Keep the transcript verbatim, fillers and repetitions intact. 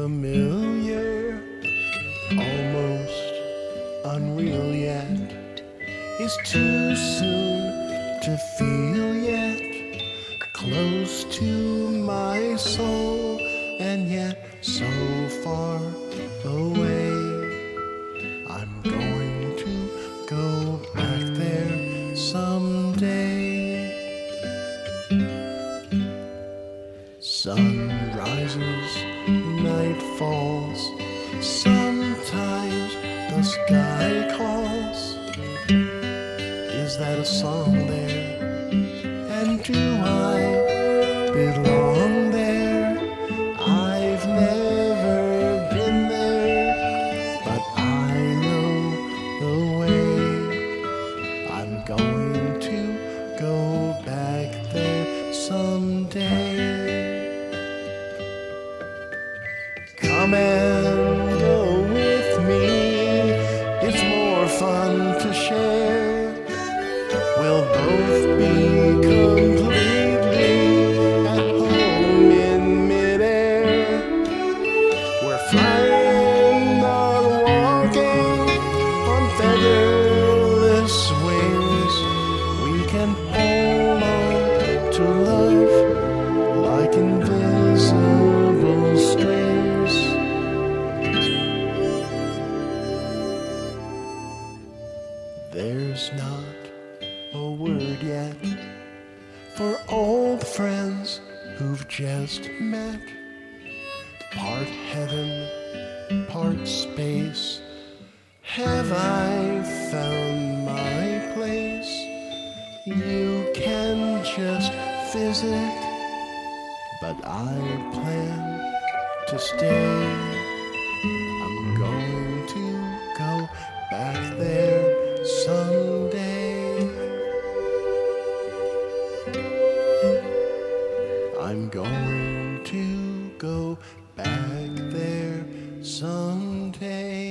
familiar, almost unreal yet, is too soon to feel yet, close to my soul and yet so far away. I'm going to go back there someday. Sun rises, night falls, sometimes the sky calls. Is that a song there? And do I belong there? I've never been there, but I know the way. I'm going to go back there someday. Come and go with me, it's more fun to share. We'll both be completely at home in midair. We're flying, not walking on featherless wings. We can hold on to love like invisible strings. There's not a word yet for old friends who've just met. Part heaven, part space. Have I found my place? You can just visit, but I plan to stay. I'm going to go back there someday. I'm going to go back there someday.